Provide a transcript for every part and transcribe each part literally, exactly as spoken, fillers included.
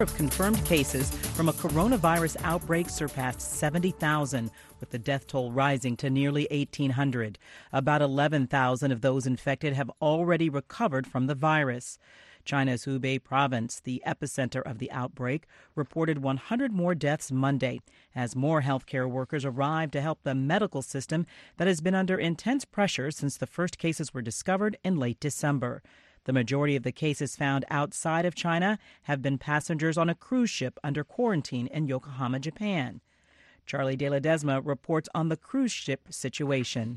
Of confirmed cases from a coronavirus outbreak surpassed seventy thousand, with the death toll rising to nearly eighteen hundred. About eleven thousand of those infected have already recovered from the virus. China's Hubei province, the epicenter of the outbreak, reported one hundred more deaths Monday as more healthcare workers arrived to help the medical system that has been under intense pressure since the first cases were discovered in late December. The majority of the cases found outside of China have been passengers on a cruise ship under quarantine in Yokohama, Japan. Charlie De Ledesma reports on the cruise ship situation.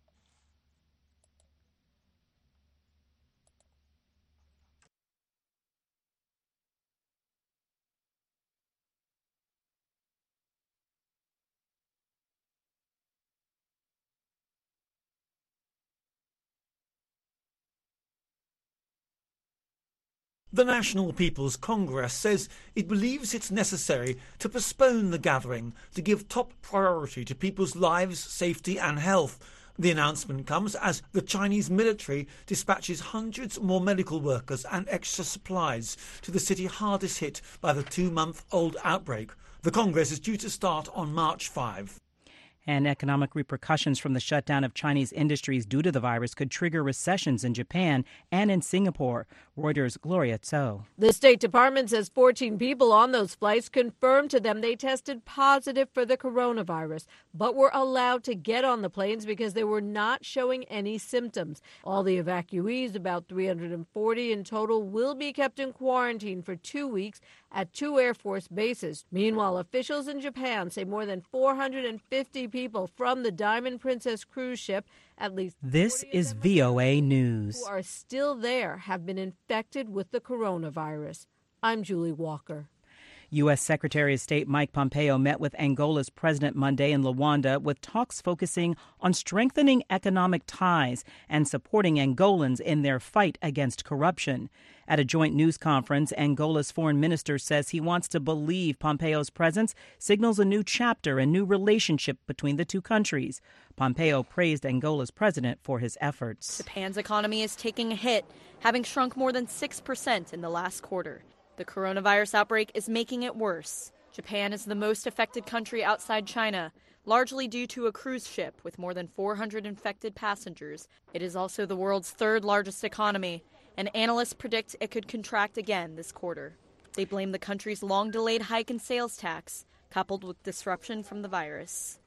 The National People's Congress says it believes it's necessary to postpone the gathering to give top priority to people's lives, safety and health. The announcement comes as the Chinese military dispatches hundreds more medical workers and extra supplies to the city hardest hit by the two-month-old outbreak. The Congress is due to start on March fifth. And economic repercussions from the shutdown of Chinese industries due to the virus could trigger recessions in Japan and in Singapore. Reuters' Gloria Tso. The State Department says fourteen people on those flights confirmed to them they tested positive for the coronavirus, but were allowed to get on the planes because they were not showing any symptoms. All the evacuees, about three hundred forty in total, will be kept in quarantine for two weeks at two Air Force bases. Meanwhile, officials in Japan say more than four hundred fifty people from the Diamond Princess cruise ship, at least this is V O A News, who are still there, have been infected with the coronavirus. I'm Julie Walker. U S. Secretary of State Mike Pompeo met with Angola's president Monday in Luanda, with talks focusing on strengthening economic ties and supporting Angolans in their fight against corruption. At a joint news conference, Angola's foreign minister says he wants to believe Pompeo's presence signals a new chapter and new relationship between the two countries. Pompeo praised Angola's president for his efforts. Japan's economy is taking a hit, having shrunk more than six percent in the last quarter. The coronavirus outbreak is making it worse. Japan is the most affected country outside China, largely due to a cruise ship with more than four hundred infected passengers. It is also the world's third largest economy, and analysts predict it could contract again this quarter. They blame the country's long-delayed hike in sales tax, coupled with disruption from the virus.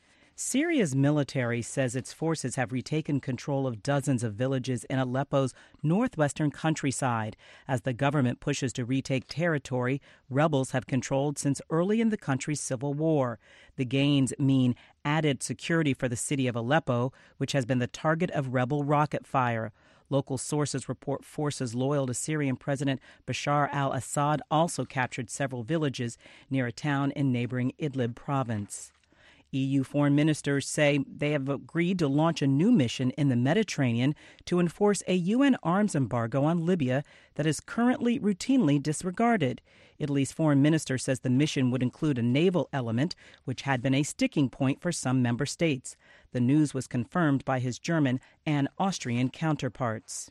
Syria's military says its forces have retaken control of dozens of villages in Aleppo's northwestern countryside. As the government pushes to retake territory rebels have controlled since early in the country's civil war. The gains mean added security for the city of Aleppo, which has been the target of rebel rocket fire. Local sources report forces loyal to Syrian President Bashar al-Assad also captured several villages near a town in neighboring Idlib province. E U foreign ministers say they have agreed to launch a new mission in the Mediterranean to enforce a U N arms embargo on Libya that is currently routinely disregarded. Italy's foreign minister says the mission would include a naval element, which had been a sticking point for some member states. The news was confirmed by his German and Austrian counterparts.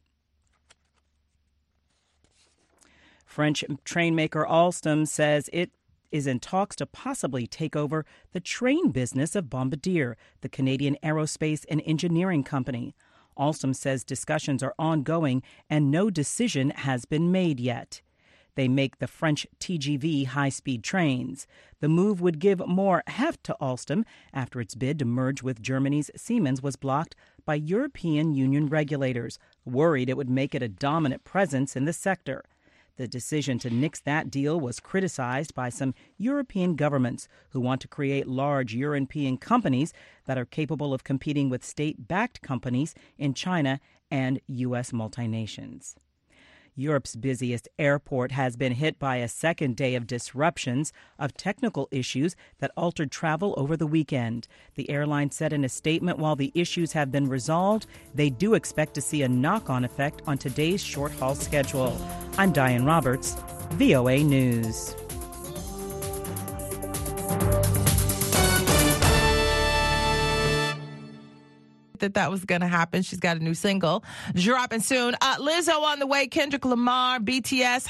French train maker Alstom says it is in talks to possibly take over the train business of Bombardier, the Canadian aerospace and engineering company. Alstom says discussions are ongoing and no decision has been made yet. They make the French T G V high-speed trains. The move would give more heft to Alstom after its bid to merge with Germany's Siemens was blocked by European Union regulators, worried it would make it a dominant presence in the sector. The decision to nix that deal was criticized by some European governments who want to create large European companies that are capable of competing with state-backed companies in China and U S multinations. Europe's busiest airport has been hit by a second day of disruptions of technical issues that altered travel over the weekend. The airline said in a statement while the issues have been resolved, they do expect to see a knock-on effect on today's short-haul schedule. I'm Diane Roberts, V O A News. that that was going to happen. She's got a new single dropping soon. Uh, Lizzo on the way, Kendrick Lamar, B T S.